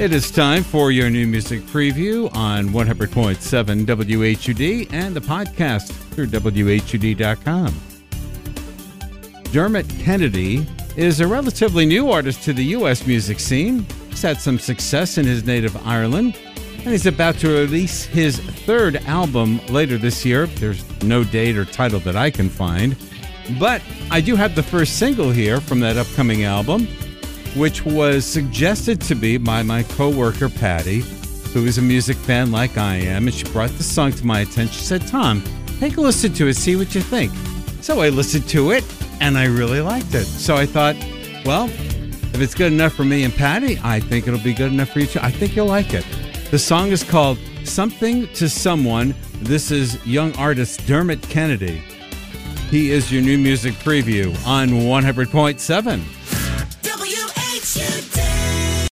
It is time for your new music preview on 100.7 WHUD and the podcast through WHUD.com. Dermot Kennedy is a relatively new artist to the U.S. music scene. He's had some success in his native Ireland, and he's about to release his third album later this year. There's no date or title that I can find, but I do have the first single here from that upcoming album, which was suggested to me by my coworker Patty, who is a music fan like I am, and she brought the song to my attention. She said, "Tom, take a listen to it, see what you think." So I listened to it, and I really liked it. So I thought, well, if it's good enough for me and Patty, I think it'll be good enough for you too. I think you'll like it. The song is called Something to Someone. This is young artist Dermot Kennedy. He is your new music preview on 100.7. WHUD.